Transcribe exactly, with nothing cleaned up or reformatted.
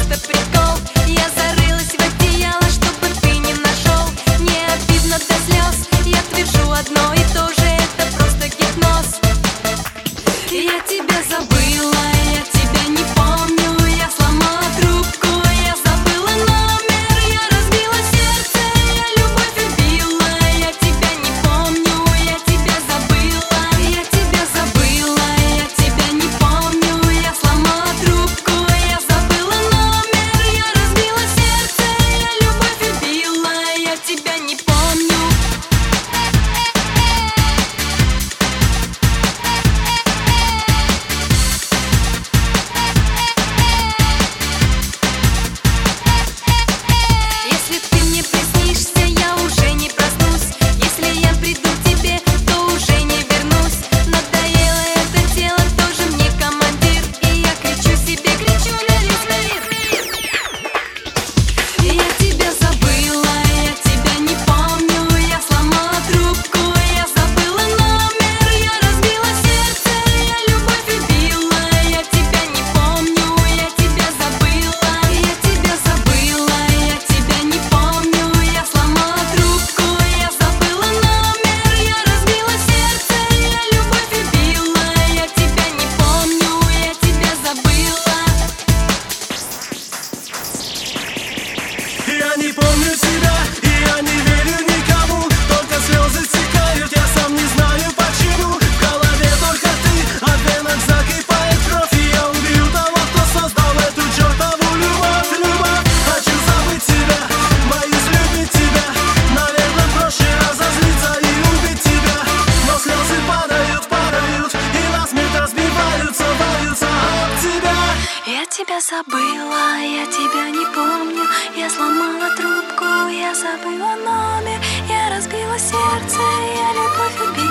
это прикол. Я зарылась в одеяло, чтобы ты не нашел. Не обидно до слез, я твержу одно и то же, это просто гипноз. Я тебя забыла, я тебя не помню, я сломала трубку, я забыла номер, я разбила сердце, я любовь убила. Я тебя не помню, я тебя забыла, я тебя забыла, я тебя не помню, я сломала трубку, я забыла номер, я разбила сердце, я любовь убила. Я тебя не помню. Если ты мне приснишься, я уже не проснусь. Если я приду к тебе, то уже не вернусь. Надоело это тело, тоже мне командир. И я кричу себе, кричу, лезь, лезь. Я тебя забыла, я тебя не помню, я сломала трубку, я забыла номер, я разбила сердце, я любовь убила. Я тебя не помню, я тебя забыла, я тебя забыла, я тебя не помню, я сломала трубку, я забыла номер, я разбила сердце, я любовь убила. Я тебя не помню, я тебя забыла. Я не помню себя, и я не верю никому. Только слезы стекают, я сам не знаю почему. В голове только ты, а в венах закипает кровь. И я убью того, кто создал эту чертову любовь. Любовь, хочу забыть тебя, боюсь любить тебя. Наверное, проще разозлиться и убить тебя. Но слезы падают, падают, и насмерть разбиваются, валятся от тебя. Я тебя забыла, я тебя не помню, я сломала трубку, я забыла номер, я разбила сердце, я любовь убила.